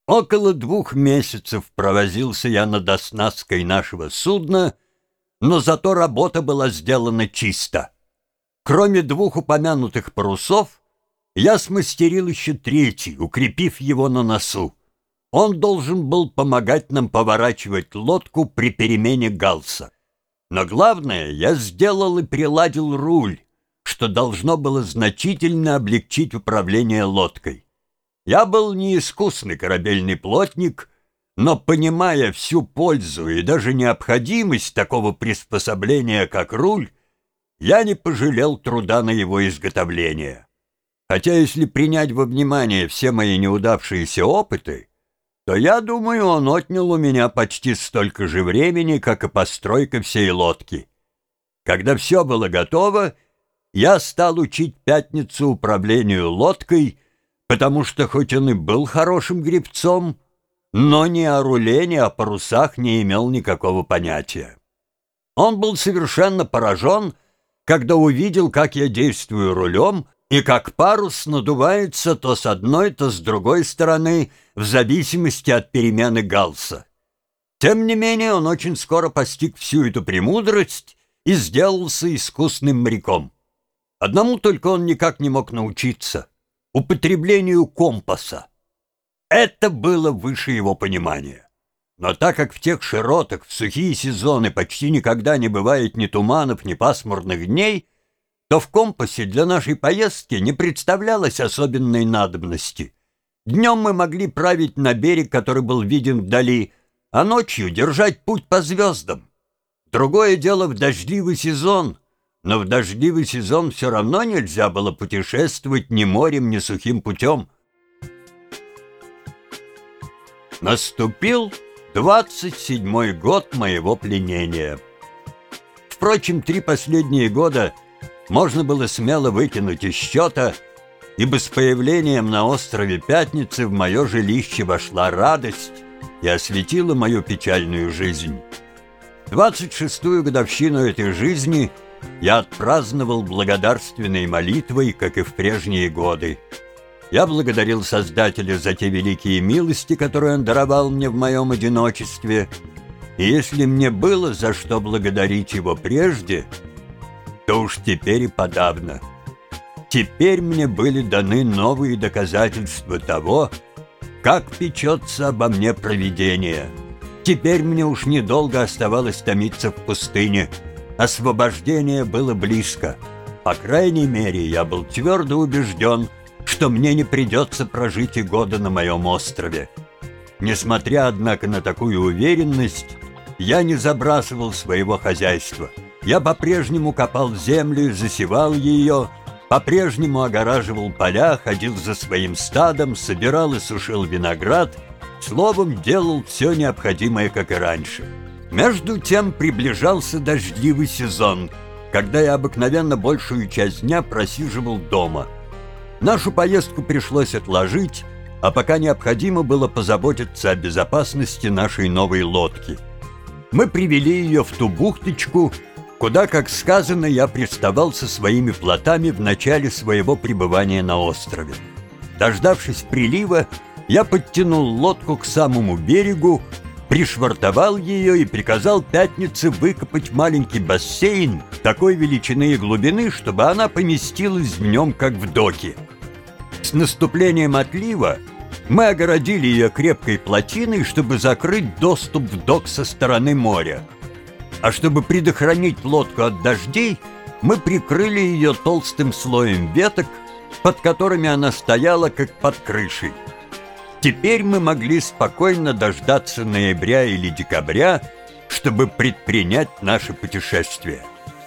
Около 2 месяцев провозился я над оснасткой нашего судна, но зато работа была сделана чисто. Кроме 2 упомянутых парусов, я смастерил еще 3, укрепив его на носу. Он должен был помогать нам поворачивать лодку при перемене галса. Но главное, я сделал и приладил руль, что должно было значительно облегчить управление лодкой. Я был не искусный корабельный плотник, но, понимая всю пользу и даже необходимость такого приспособления, как руль, я не пожалел труда на его изготовление. Хотя, если принять во внимание все мои неудавшиеся опыты, то, я думаю, он отнял у меня почти столько же времени, как и постройка всей лодки. Когда все было готово, я стал учить Пятницу управлению лодкой, потому что хоть он и был хорошим гребцом, но ни о руле, ни о парусах не имел никакого понятия. Он был совершенно поражен, когда увидел, как я действую рулем, и как парус надувается то с одной, то с другой стороны, в зависимости от перемены галса. Тем не менее, он очень скоро постиг всю эту премудрость и сделался искусным моряком. Одному только он никак не мог научиться — употреблению компаса. Это было выше его понимания. Но так как в тех широтах в сухие сезоны почти никогда не бывает ни туманов, ни пасмурных дней, то в компасе для нашей поездки не представлялось особенной надобности. Днем мы могли править на берег, который был виден вдали, а ночью держать путь по звездам. Другое дело в дождливый сезон, но в дождливый сезон все равно нельзя было путешествовать ни морем, ни сухим путем. Наступил 27-й год моего пленения. Впрочем, 3 последние года можно было смело выкинуть из счета, ибо с появлением на острове Пятницы в мое жилище вошла радость и осветила мою печальную жизнь. 26-ю годовщину этой жизни я отпраздновал благодарственной молитвой, как и в прежние годы. Я благодарил Создателя за те великие милости, которые Он даровал мне в моем одиночестве, и если мне было за что благодарить Его прежде, то уж теперь и подавно. Теперь мне были даны новые доказательства того, как печется обо мне провидение. Теперь мне уж недолго оставалось томиться в пустыне. Освобождение было близко. По крайней мере, я был твердо убежден, что мне не придется прожить и года на моем острове. Несмотря, однако, на такую уверенность, я не забрасывал своего хозяйства. Я по-прежнему копал землю и засевал ее, по-прежнему огораживал поля, ходил за своим стадом, собирал и сушил виноград, словом, делал все необходимое, как и раньше. Между тем приближался дождливый сезон, когда я обыкновенно большую часть дня просиживал дома. Нашу поездку пришлось отложить, а пока необходимо было позаботиться о безопасности нашей новой лодки. Мы привели ее в ту бухточку, куда, как сказано, я приставал со своими плотами в начале своего пребывания на острове. Дождавшись прилива, я подтянул лодку к самому берегу, пришвартовал ее и приказал Пятнице выкопать маленький бассейн такой величины и глубины, чтобы она поместилась в нем, как в доке. С наступлением отлива мы огородили ее крепкой плотиной, чтобы закрыть доступ в док со стороны моря. А чтобы предохранить лодку от дождей, мы прикрыли ее толстым слоем веток, под которыми она стояла, как под крышей. Теперь мы могли спокойно дождаться ноября или декабря, чтобы предпринять наше путешествие.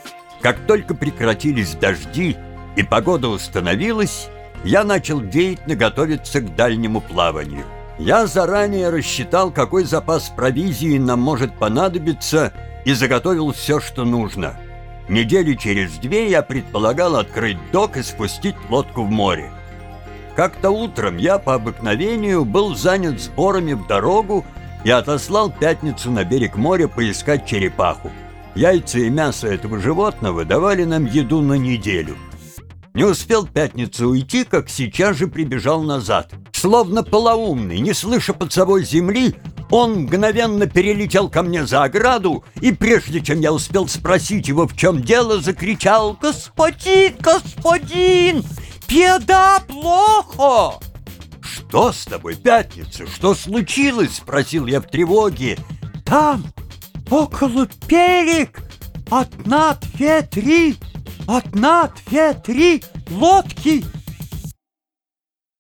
Как только прекратились дожди и погода установилась, я начал деятельно готовиться к дальнему плаванию. Я заранее рассчитал, какой запас провизии нам может понадобиться, и заготовил все, что нужно. Недели через 2 я предполагал открыть док и спустить лодку в море. Как-то утром я по обыкновению был занят сборами в дорогу и отослал Пятницу на берег моря поискать черепаху. Яйца и мясо этого животного давали нам еду на неделю. Не успел Пятница уйти, как сейчас же прибежал назад. Словно полоумный, не слыша под собой земли, он мгновенно перелетел ко мне за ограду и, прежде чем я успел спросить его, в чем дело, закричал: «Господин, господин, беда, плохо!» «Что с тобой, Пятница? Что случилось?» — спросил я в тревоге. «Там, около берег, одна, две, три лодки